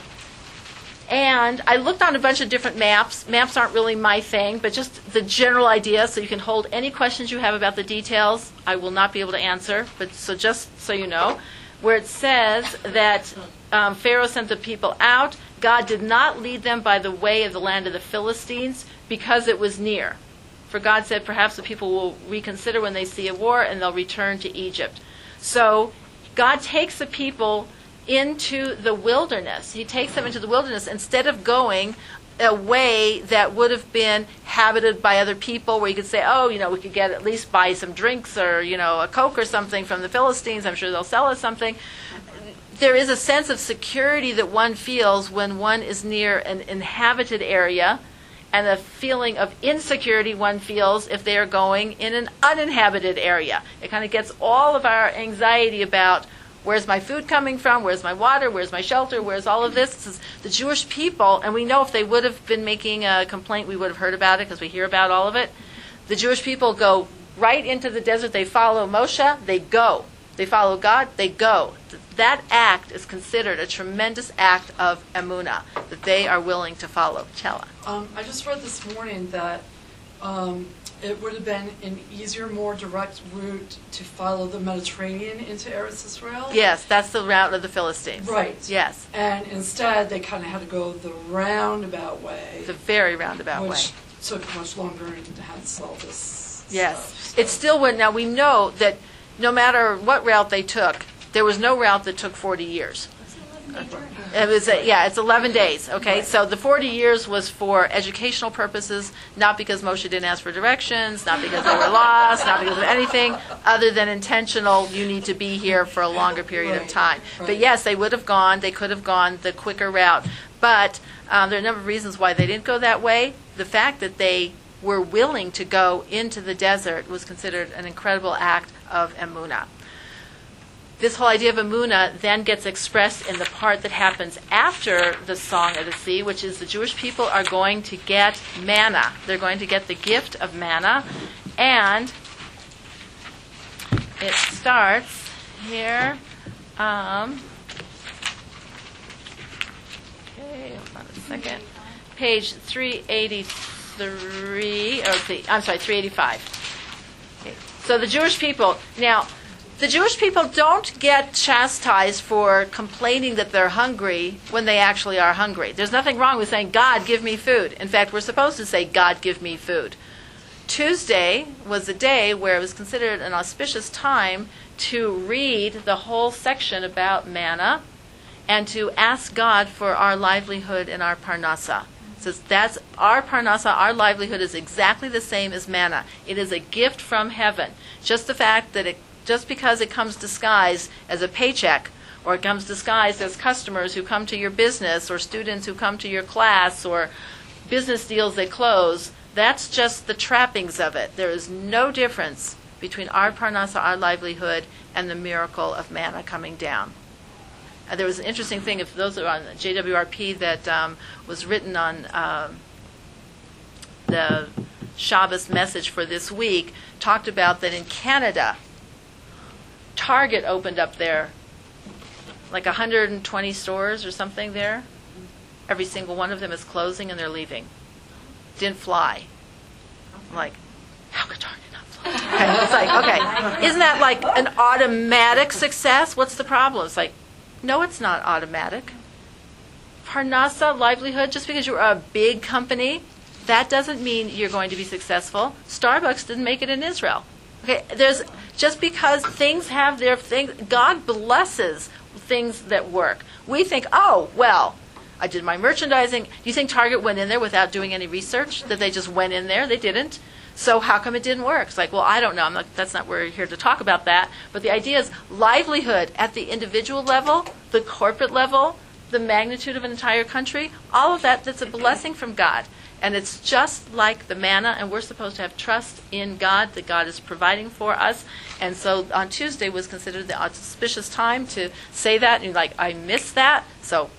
And I looked on a bunch of different maps. Maps aren't really my thing, but just the general idea, so you can hold any questions you have about the details. I will not be able to answer, but so just so you know, where it says that um, Pharaoh sent the people out. God did not lead them by the way of the land of the Philistines, because it was near. For God said, perhaps the people will reconsider when they see a war, and they'll return to Egypt. So God takes the people into the wilderness. He takes them into the wilderness instead of going a way that would have been habited by other people, where you could say, oh, you know, we could get at least buy some drinks or, you know, a Coke or something from the Philistines. I'm sure they'll sell us something. There is a sense of security that one feels when one is near an inhabited area, and the feeling of insecurity one feels if they are going in an uninhabited area. It kind of gets all of our anxiety about, where's my food coming from, where's my water, where's my shelter, where's all of this. This is the Jewish people, and we know if they would have been making a complaint, we would have heard about it, because we hear about all of it. The Jewish people go right into the desert. They follow Moshe, they go. They follow God, they go. That act is considered a tremendous act of emunah, that they are willing to follow. Chela. Um, I just read this morning that um, it would have been an easier, more direct route to follow the Mediterranean into Eretz Israel. Yes, that's the route of the Philistines. Right. Yes, And instead, they kind of had to go the roundabout way, the very roundabout way. which took much longer and hence all this Yes, stuff. it still would. Now we know that no matter what route they took, there was no route that took forty years. It was, a, yeah, it's eleven days, okay? So the forty years was for educational purposes, not because Moshe didn't ask for directions, not because they were lost, not because of anything other than intentional, you need to be here for a longer period of Right, time. But right. yes, they would have gone, they could have gone the quicker route. But um, there are a number of reasons why they didn't go that way. The fact that they were willing to go into the desert was considered an incredible act of emunah. This whole idea of emunah then gets expressed in the part that happens after the Song of the Sea, which is the Jewish people are going to get manna. They're going to get the gift of manna, and it starts here. Um, okay, hold on a second. Page three eighty-three, or the, I'm sorry, three eighty-five. Okay. So the Jewish people, now, the Jewish people don't get chastised for complaining that they're hungry when they actually are hungry. There's nothing wrong with saying, God, give me food. In fact, we're supposed to say, God, give me food. Tuesday was a day where it was considered an auspicious time to read the whole section about manna and to ask God for our livelihood and our parnasa. So that's our parnasa, our livelihood is exactly the same as manna. It is a gift from heaven. Just the fact that it Just because it comes disguised as a paycheck, or it comes disguised as customers who come to your business, or students who come to your class, or business deals that close, that's just the trappings of it. There is no difference between our parnasa, our livelihood, and the miracle of manna coming down. Uh, there was an interesting thing, if those are on J W R P, that um, was written on um, the Shabbos message for this week, talked about that in Canada, Target opened up there, like one hundred twenty stores or something there. Every single one of them is closing and they're leaving. Didn't fly. I'm like, how could Target not fly? Okay, it's like, okay, isn't that like an automatic success? What's the problem? It's like, no, it's not automatic. Parnasa, livelihood, just because you're a big company, that doesn't mean you're going to be successful. Starbucks didn't make it in Israel. Okay, there's just because things have their thing, God blesses things that work. We think, oh, well, I did my merchandising. Do you think Target went in there without doing any research? That they just went in there? They didn't. So how come it didn't work? It's like, well, I don't know. I'm not, that's not we're here to talk about that. But the idea is livelihood at the individual level, the corporate level, the magnitude of an entire country, all of that, that's a blessing from God. And it's just like the manna, and we're supposed to have trust in God, that God is providing for us. And so on Tuesday was considered the auspicious time to say that. And you're like, I missed that. So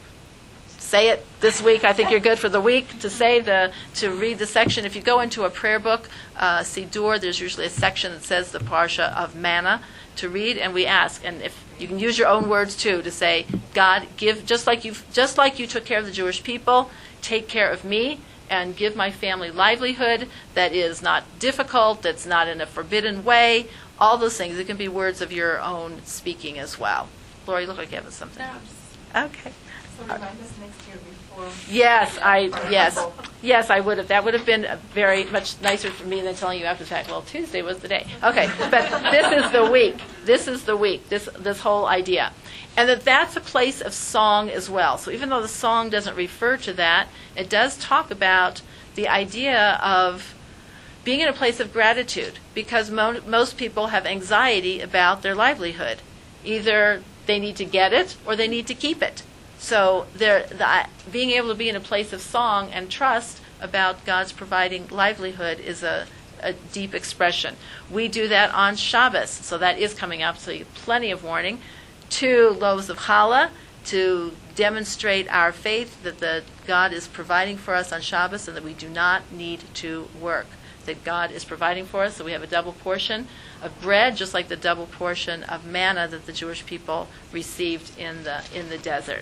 say it this week. I think you're good for the week to say the, to read the section. If you go into a prayer book, uh, Siddur, there's usually a section that says the parsha of manna to read, and we ask. And if you can use your own words too to say, God, give, just like you, just like you took care of the Jewish people, take care of me, and give my family livelihood that is not difficult, that's not in a forbidden way, all those things. It can be words of your own speaking as well. Laura, you look like you have something. Okay. So remind us next year before. Yes, I, yes, yes, I would have. That would have been very much nicer for me than telling you after the fact, well, Tuesday was the day. Okay, but this is the week. This is the week, this, this whole idea. And that that's a place of song as well. So even though the song doesn't refer to that, it does talk about the idea of being in a place of gratitude, because mo- most people have anxiety about their livelihood. Either they need to get it or they need to keep it. So they're, the, being able to be in a place of song and trust about God's providing livelihood is a, a deep expression. We do that on Shabbos, so that is coming up, so you have plenty of warning. Two loaves of challah to demonstrate our faith that the God is providing for us on Shabbos and that we do not need to work. That God is providing for us, so we have a double portion of bread, just like the double portion of manna that the Jewish people received in the in the desert.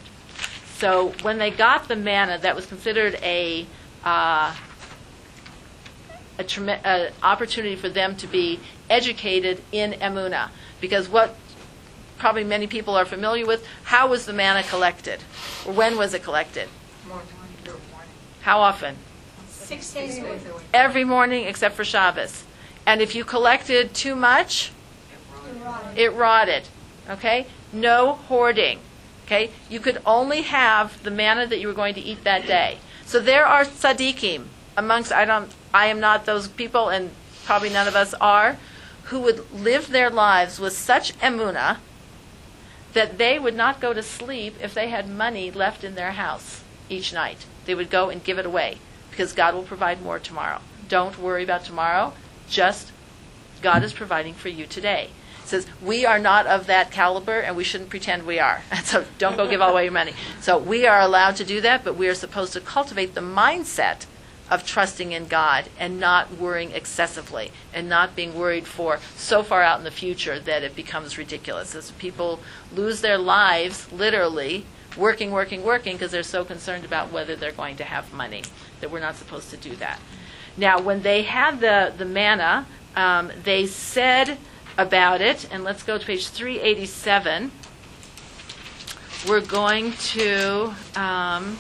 So when they got the manna, that was considered a uh, a trem- uh, opportunity for them to be educated in emunah. Because what probably many people are familiar with, how was the manna collected? Or when was it collected? How often? Six days a week. Every morning except for Shabbos. And if you collected too much, it rotted. Okay? No hoarding. Okay? You could only have the manna that you were going to eat that day. So there are tzaddikim amongst, I don't, I am not those people, and probably none of us are, who would live their lives with such emunah that they would not go to sleep if they had money left in their house each night. They would go and give it away because God will provide more tomorrow. Don't worry about tomorrow. Just God is providing for you today. It says, we are not of that caliber, and we shouldn't pretend we are. So don't go give all away your money. So we are allowed to do that, but we are supposed to cultivate the mindset of trusting in God and not worrying excessively and not being worried for so far out in the future that it becomes ridiculous. As people lose their lives, literally, working, working, working, because they're so concerned about whether they're going to have money, that we're not supposed to do that. Now, when they had the, the manna, um, they said about it, and let's go to page three eighty-seven. We're going to um,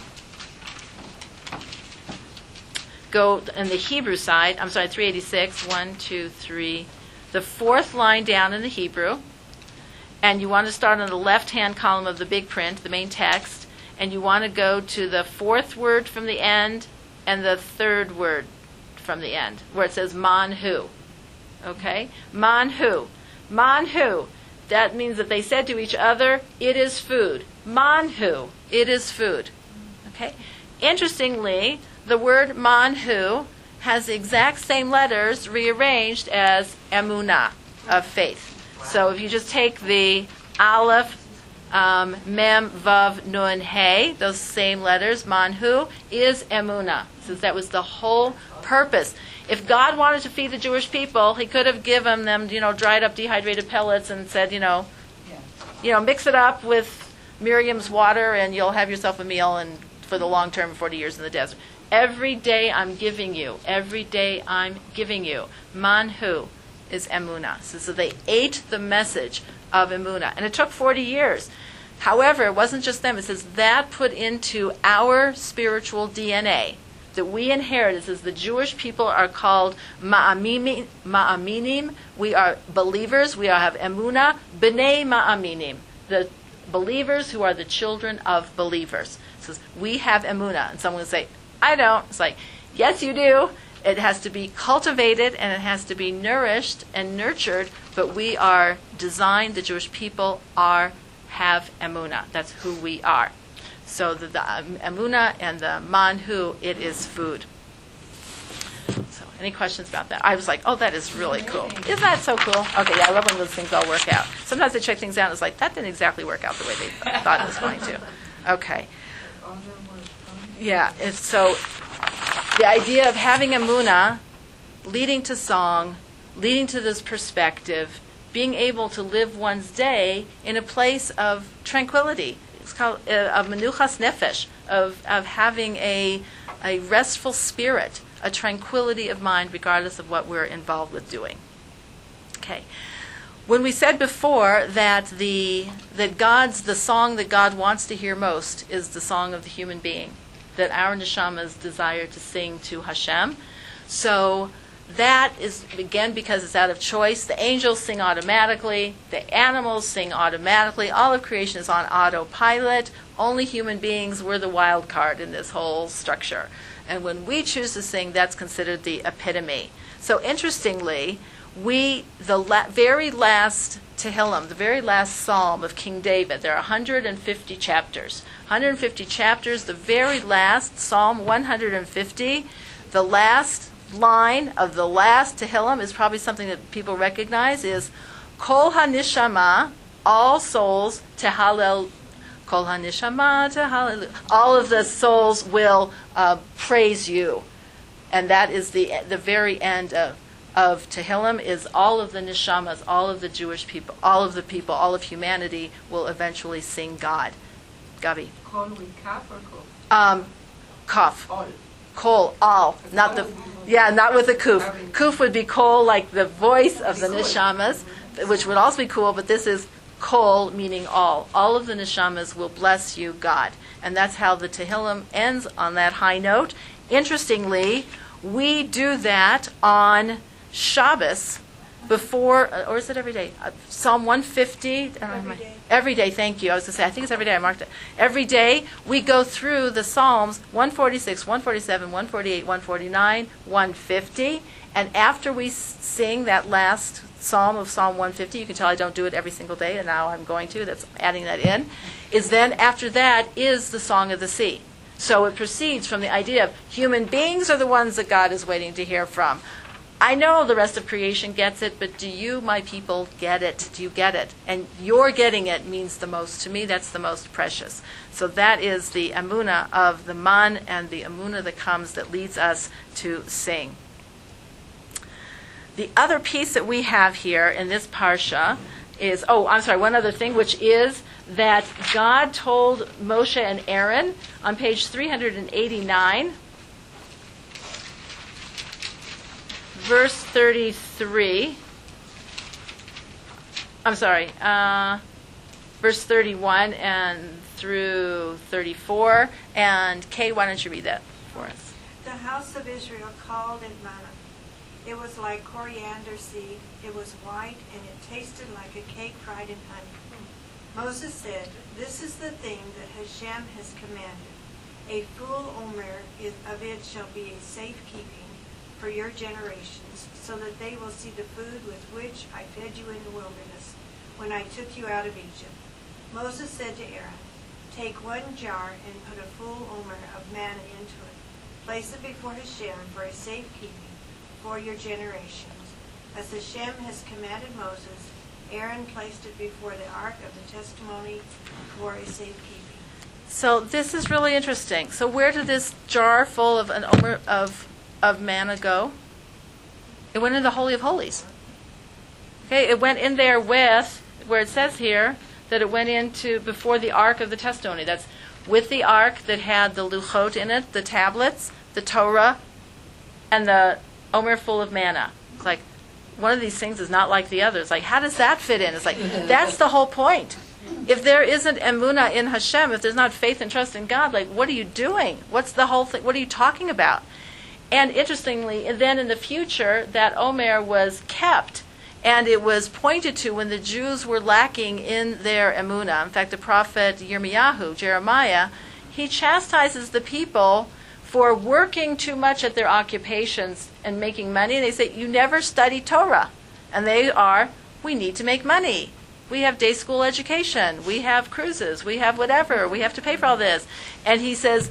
go in the Hebrew side. I'm sorry, three eighty-six, one, two, three. The fourth line down in the Hebrew. And you want to start on the left-hand column of the big print, the main text, and you want to go to the fourth word from the end and the third word from the end, where it says manhu. Okay? Manhu. Manhu. That means that they said to each other, it is food. Manhu. It is food. Okay? Interestingly, the word manhu has the exact same letters rearranged as emunah, of faith. So if you just take the aleph, um, mem, vav, nun, hey, those same letters, manhu, is emunah. So that was the whole purpose. If God wanted to feed the Jewish people, he could have given them, you know, dried up dehydrated pellets and said, you know, you know, mix it up with Miriam's water and you'll have yourself a meal and for the long term, forty years in the desert. Every day I'm giving you. Every day I'm giving you. Manhu is emunah. So, so they ate the message of emunah. And it took forty years. However, it wasn't just them. It says that put into our spiritual D N A that we inherit. It says the Jewish people are called ma'aminim. ma'aminim. We are believers. We are, have emunah. B'nei ma'aminim. The believers who are the children of believers. It says we have emunah. And someone will say, I don't. It's like, yes, you do. It has to be cultivated and it has to be nourished and nurtured, but we are designed, the Jewish people are, have emunah. That's who we are. So the, the um, emunah and the manhu, it is food. So any questions about that? I was like, oh, that is really cool. Isn't that so cool? Okay, yeah, I love when those things all work out. Sometimes I check things out and it's like, that didn't exactly work out the way they th- thought it was going to. Okay. Yeah, it's so the idea of having emunah, leading to song, leading to this perspective, being able to live one's day in a place of tranquility. It's called uh, of menuchas nefesh, of of having a a restful spirit, a tranquility of mind, regardless of what we're involved with doing. Okay. When we said before that the that God's the song that God wants to hear most is the song of the human being, that our neshamas desire to sing to Hashem. So that is, again, because it's out of choice. The angels sing automatically. The animals sing automatically. All of creation is on autopilot. Only human beings, we're the wild card in this whole structure. And when we choose to sing, that's considered the epitome. So interestingly, we, the la- very last Tehillim, the very last psalm of King David, there are one hundred fifty chapters. one hundred fifty chapters, the very last, Psalm one hundred fifty, the last line of the last Tehillim is probably something that people recognize, is Kol HaNishama, all souls, Tehalel, Kol HaNishama, Tehalel, all of the souls will uh, praise you. And that is the the very end of of Tehillim, is all of the neshamas, all of the Jewish people, all of the people, all of humanity will eventually sing God. Gabi. Kol with kaf or kol? Um, Kaf. All. Kol, all, not the, yeah, not with the kuf. Kuf would be kol, like the voice of the neshamas, which would also be cool, but this is kol, meaning all. All of the neshamas will bless you, God. And that's how the Tehillim ends, on that high note. Interestingly, we do that on Shabbos before, uh, or is it every day? Uh, Psalm one fifty. Every day. Every day, thank you. I was going to say, I think it's every day. I marked it. Every day we go through the Psalms one forty-six, one forty-seven, one forty-eight, one forty-nine, one fifty. And after we s- sing that last Psalm of Psalm one fifty, you can tell I don't do it every single day, and now I'm going to. That's adding that in. Is then after that is the Song of the Sea. So it proceeds from the idea of human beings are the ones that God is waiting to hear from. I know the rest of creation gets it, but do you, my people, get it? Do you get it? And your getting it means the most to me. That's the most precious. So that is the emunah of the man and the emunah that comes that leads us to sing. The other piece that we have here in this parsha is, oh, I'm sorry, one other thing, which is that God told Moshe and Aaron on page three eighty-nine, verse thirty-three, I'm sorry, uh, verse thirty-one and through thirty-four, and Kay, why don't you read that for us? The house of Israel called it manna. It was like coriander seed. It was white, and it tasted like a cake fried in honey. Moses said, "This is the thing that Hashem has commanded. A full omer is, of it shall be a safekeeping for your generations, so that they will see the food with which I fed you in the wilderness when I took you out of Egypt." Moses said to Aaron, "Take one jar and put a full omer of manna into it. Place it before Hashem for a safekeeping for your generations. As Hashem has commanded Moses, Aaron placed it before the ark of the testimony for a safekeeping." So this is really interesting. So where did this jar full of an omer of of manna go? It went in the Holy of Holies. Okay, it went in there with, where it says here that it went into before the ark of the testimony. That's with the ark that had the luchot in it, the tablets, the Torah, and the omer full of manna. It's like, one of these things is not like the others. Like, how does that fit in? It's like, that's the whole point. If there isn't emunah in Hashem, if there's not faith and trust in God, like, what are you doing? What's the whole thing? What are you talking about? And interestingly, then in the future, that omer was kept, and it was pointed to when the Jews were lacking in their emunah. In fact, the prophet Yirmiyahu, Jeremiah, he chastises the people for working too much at their occupations and making money. And they say, you never study Torah. And they are, we need to make money. We have day school education. We have cruises. We have whatever. We have to pay for all this. And he says,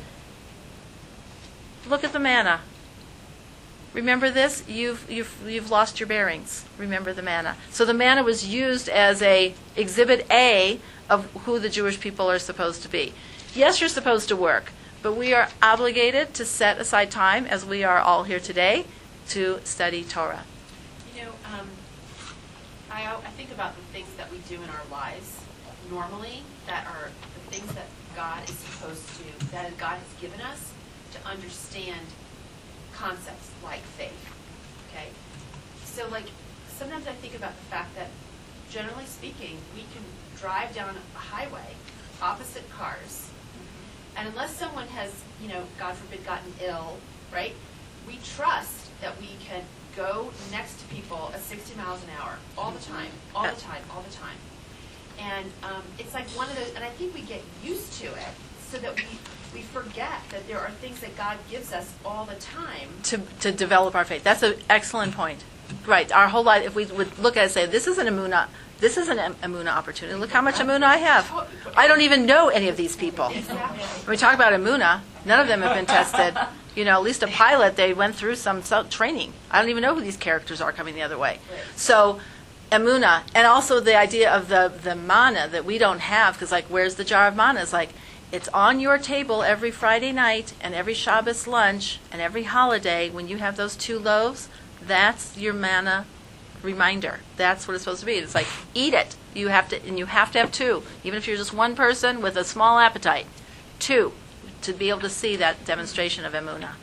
look at the manna. Remember this? You've, you've, you've lost your bearings. Remember the manna. So the manna was used as a exhibit A of who the Jewish people are supposed to be. Yes, you're supposed to work. But we are obligated to set aside time, as we are all here today, to study Torah. You know, um, I, I think about the things that we do in our lives normally that are the things that God is supposed to, that God has given us to understand concepts like faith. Okay? So, like, sometimes I think about the fact that, generally speaking, we can drive down a highway, opposite cars, and unless someone has, you know, God forbid, gotten ill, right, we trust that we can go next to people at sixty miles an hour all the time, all the time, all the time. And um, it's like one of those, and I think we get used to it so that we, we forget that there are things that God gives us all the time. To, to develop our faith. That's an excellent point. Right. Our whole life, if we would look at it and say, this is an emunah, this is an emunah opportunity. Look how much emunah I have. I don't even know any of these people. When we talk about emunah, none of them have been tested. You know, at least a pilot, they went through some training. I don't even know who these characters are coming the other way. So, emunah, and also the idea of the, the manna that we don't have, because like, where's the jar of manna? It's like, it's on your table every Friday night and every Shabbos lunch and every holiday when you have those two loaves. That's your manna reminder. That's what it's supposed to be. It's like, eat it. You have to, and you have to have two, even if you're just one person with a small appetite. Two, to be able to see that demonstration of emunah.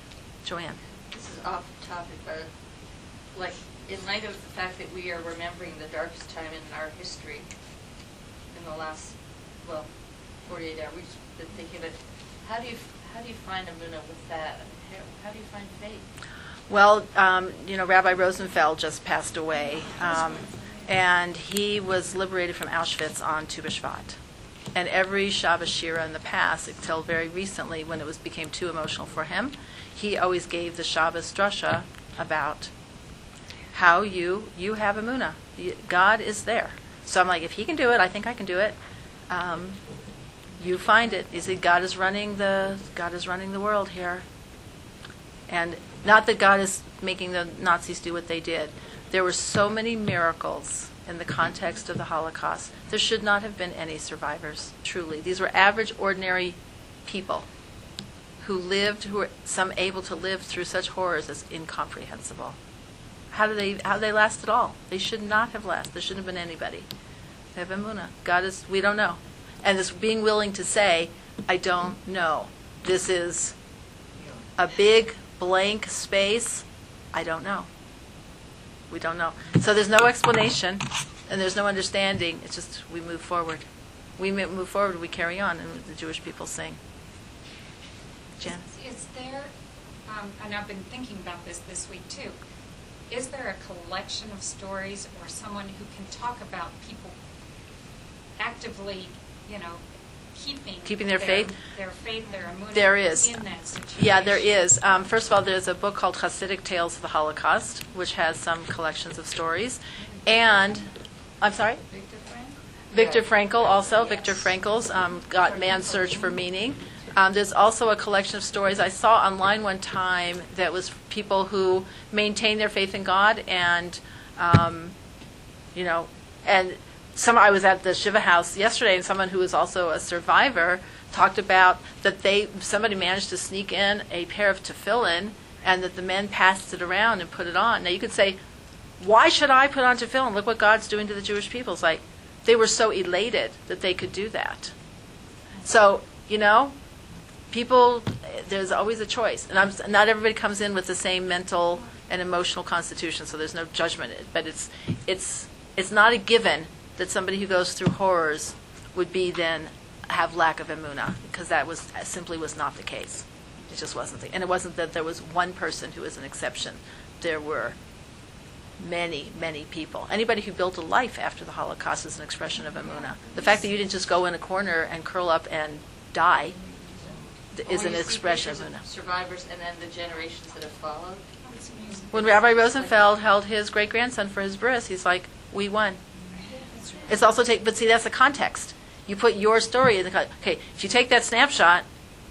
Joanne. This is off topic, but like in light of the fact that we are remembering the darkest time in our history in the last, well, forty-eight hours, we've been thinking of it. How do you how do you find Amuna with that? How, how do you find faith? Well, um, you know, Rabbi Rosenfeld just passed away, um, and he was liberated from Auschwitz on Tu B'Shvat. And every Shabbos Shira in the past, until very recently, when it was became too emotional for him, he always gave the Shabbos drasha about how you you have Emunah. You- God is there. So I'm like, if he can do it, I think I can do it. Um, you find it. You see, God is running the God is running the world here, and not that God is making the Nazis do what they did. There were so many miracles in the context of the Holocaust. There should not have been any survivors, truly. These were average, ordinary people who lived, who were some able to live through such horrors as incomprehensible. How do they how do they last at all? They should not have lasted. There shouldn't have been anybody. They have Emunah. God is, we don't know. And this being willing to say, I don't know. This is a big blank space. I don't know. We don't know. So there's no explanation, and there's no understanding. It's just we move forward. We mo- move forward, we carry on, and the Jewish people sing. Jen? Is, is there, um, and I've been thinking about this this week too, is there a collection of stories or someone who can talk about people actively, you know, keeping Keeping their faith? their faith, their emunah There is. in that situation? Yeah, there is. Um, first of all, there's a book called Hasidic Tales of the Holocaust, which has some collections of stories. And, I'm sorry? Victor Frank? Viktor Frankl also, Viktor Frankl's um, got Man's Search for Meaning. Um, there's also a collection of stories I saw online one time that was people who maintain their faith in God and, um, you know, and some. I was at the Shiva House yesterday, and someone who was also a survivor talked about that they somebody managed to sneak in a pair of tefillin, and that the men passed it around and put it on. Now you could say, why should I put on tefillin? Look what God's doing to the Jewish people. It's like they were so elated that they could do that. So, you know, people, there's always a choice. And I'm, not everybody comes in with the same mental and emotional constitution, so there's no judgment. But it's it's it's not a given that somebody who goes through horrors would be then have lack of emunah, because that was simply was not the case. It just wasn't. The, and it wasn't that there was one person who was an exception. There were many, many people. Anybody who built a life after the Holocaust is an expression of emunah. The fact that you didn't just go in a corner and curl up and die th- is Or an you see expression of pictures emunah. survivors and then the generations that have followed. That's amazing. When Rabbi Rosenfeld held his great-grandson for his bris, he's like, we won. It's also take, but see, that's the context. You put your story in the con- okay. If you take that snapshot,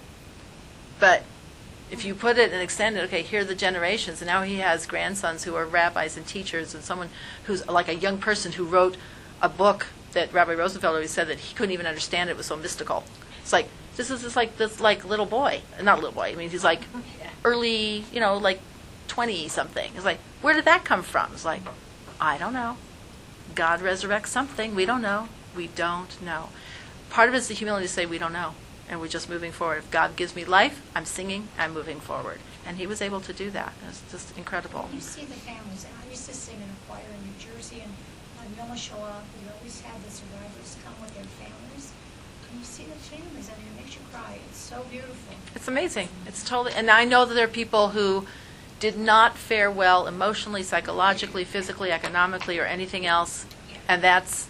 but if you put it and extend it, okay, here are the generations, and now he has grandsons who are rabbis and teachers, and someone who's like a young person who wrote a book that Rabbi Rosenfeld always said that he couldn't even understand. It was so mystical. It's like this is just like this like little boy, not little boy. I mean, he's like early, you know, like twenty something. It's like, where did that come from? It's like, I don't know. God resurrects something. We don't know. We don't know. Part of it is the humility to say we don't know, and we're just moving forward. If God gives me life, I'm singing, I'm moving forward. And he was able to do that. It's just incredible. You see the families. I used to sing in a choir in New Jersey, and on Yom HaShoah, we always had the survivors come with their families. And you see the families, I mean, it makes you cry. It's so beautiful. It's amazing. It's totally, and I know that there are people who did not fare well emotionally, psychologically, physically, economically, or anything else, and that's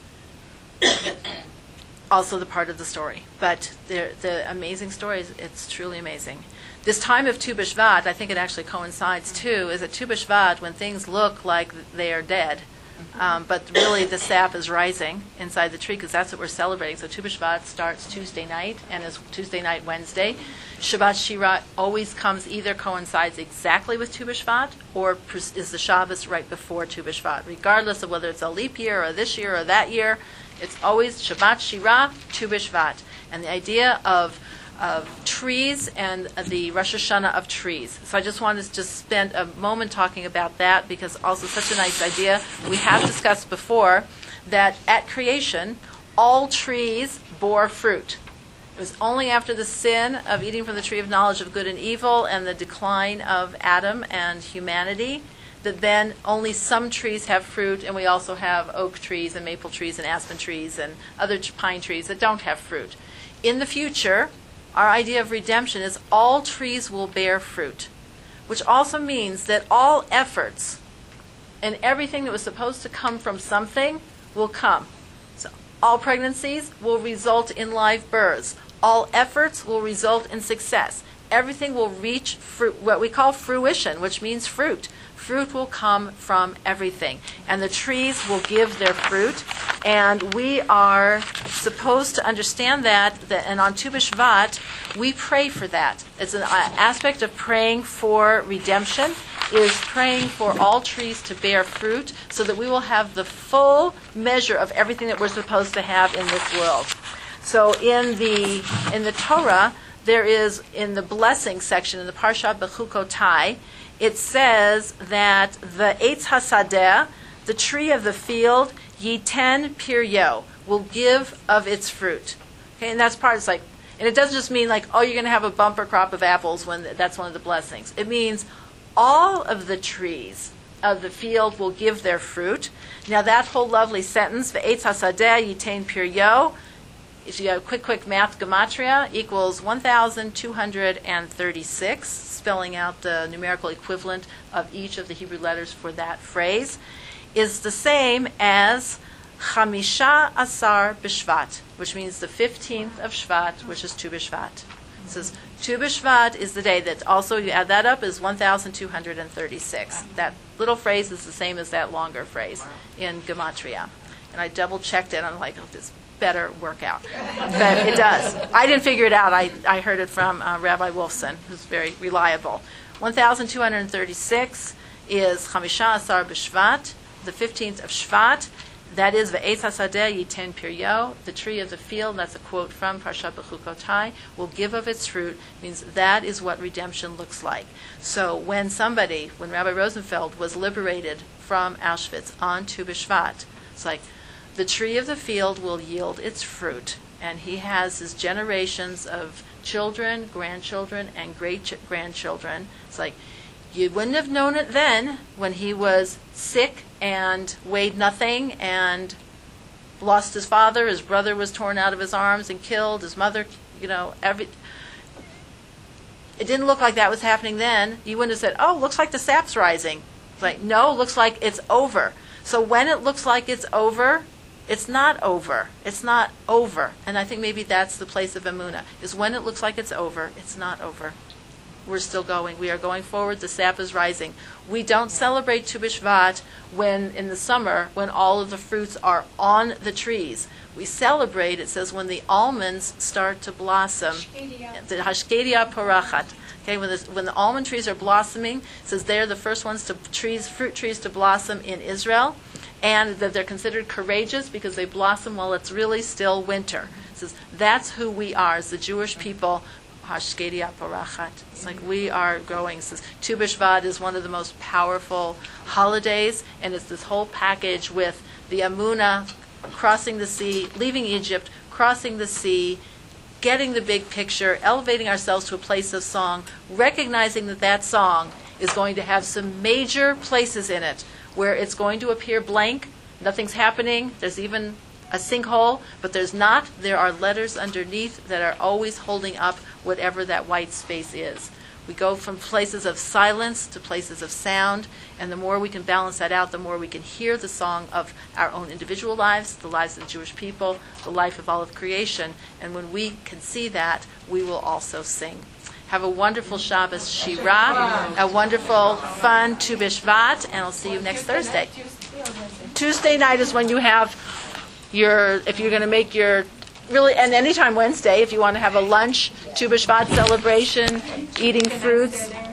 also the part of the story. But the the amazing stories, it's truly amazing. This time of Tu B'Shvat, I think it actually coincides too, is at Tu B'Shvat when things look like they are dead, um, but really the sap is rising inside the tree, because that's what we're celebrating. So Tu B'Shvat starts Tuesday night and is Tuesday night Wednesday. Shabbat Shira always comes, either coincides exactly with Tu B'Shvat or pres- is the Shabbos right before Tu B'Shvat. Regardless of whether it's a leap year or this year or that year, it's always Shabbat Shira, Tu B'Shvat. And the idea of of trees and the Rosh Hashanah of trees. So I just wanted to just spend a moment talking about that, because also such a nice idea. We have discussed before that at creation, all trees bore fruit. It was only after the sin of eating from the tree of knowledge of good and evil and the decline of Adam and humanity that then only some trees have fruit, and we also have oak trees and maple trees and aspen trees and other pine trees that don't have fruit. In the future, our idea of redemption is all trees will bear fruit, which also means that all efforts and everything that was supposed to come from something will come. So all pregnancies will result in live births. All efforts will result in success. Everything will reach fruit, what we call fruition, which means fruit. Fruit will come from everything. And the trees will give their fruit. And we are supposed to understand that, that and on Tu B'Shvat, we pray for that. It's an aspect of praying for redemption, is praying for all trees to bear fruit so that we will have the full measure of everything that we're supposed to have in this world. So in the in the Torah, there is, in the blessing section, in the Parsha Bechukotai, it says that the Eitz HaSadeh, the tree of the field, Yiten Piryo, will give of its fruit. Okay, and that's part, it's like, and it doesn't just mean like, oh, you're going to have a bumper crop of apples when that's one of the blessings. It means all of the trees of the field will give their fruit. Now that whole lovely sentence, Ve'etz hasadeh yitain piryo, if you have quick, quick math, gematria equals one thousand two hundred thirty-six, spelling out the numerical equivalent of each of the Hebrew letters for that phrase, is the same as Chamisha Asar B'Shvat, which means the fifteenth of Shvat, which is Tu B'Shvat. It says Tu B'Shvat is the day that also, you add that up, is one thousand two hundred thirty-six. That little phrase is the same as that longer phrase in Gematria. And I double checked it, and I'm like, oh, this better work out. But it does. I didn't figure it out. I, I heard it from uh, Rabbi Wolfson, who's very reliable. one thousand two hundred thirty-six is Chamisha Asar B'Shvat, the fifteenth of Shvat. That is Ve'etz HaSadeh Yiten Piryo, the tree of the field. That's a quote from Parshat Bechukotai. Will give of its fruit. Means that is what redemption looks like. So when somebody, when Rabbi Rosenfeld was liberated from Auschwitz on Tu B'Shvat, it's like the tree of the field will yield its fruit, and he has his generations of children, grandchildren, and great-grandchildren. It's like you wouldn't have known it then when he was sick and weighed nothing and lost his father. His brother was torn out of his arms and killed. His mother, you know, every. It didn't look like that was happening then. You wouldn't have said, oh, looks like the sap's rising. It's like, no, looks like it's over. So when it looks like it's over, it's not over. It's not over. And I think maybe that's the place of Emunah, is when it looks like it's over, it's not over. We're still going. We are going forward. The sap is rising. We don't celebrate Tu B'Shvat when, in the summer, when all of the fruits are on the trees. We celebrate, it says, when the almonds start to blossom. The Hashkedia Porachat. Okay, when the, when the almond trees are blossoming, it says they're the first ones to trees, fruit trees to blossom in Israel, and that they're considered courageous because they blossom while it's really still winter. It says that's who we are as the Jewish people. Hashkedia Porachat. It's like we are growing. It says Tu B'Shvat is one of the most powerful holidays, and it's this whole package with the Emunah, crossing the sea, leaving Egypt, crossing the sea, getting the big picture, elevating ourselves to a place of song, recognizing that that song is going to have some major places in it where it's going to appear blank, nothing's happening, there's even a sinkhole, but there's not. There are letters underneath that are always holding up whatever that white space is. We go from places of silence to places of sound, and the more we can balance that out, the more we can hear the song of our own individual lives, the lives of the Jewish people, the life of all of creation. And when we can see that, we will also sing. Have a wonderful Shabbos Shira, a wonderful, fun Tu B'Shvat, and I'll see you next Thursday. Tuesday night is when you have your, if you're going to make your, really, and anytime Wednesday, if you want to have a lunch, Tu B'Shvat celebration, eating fruits.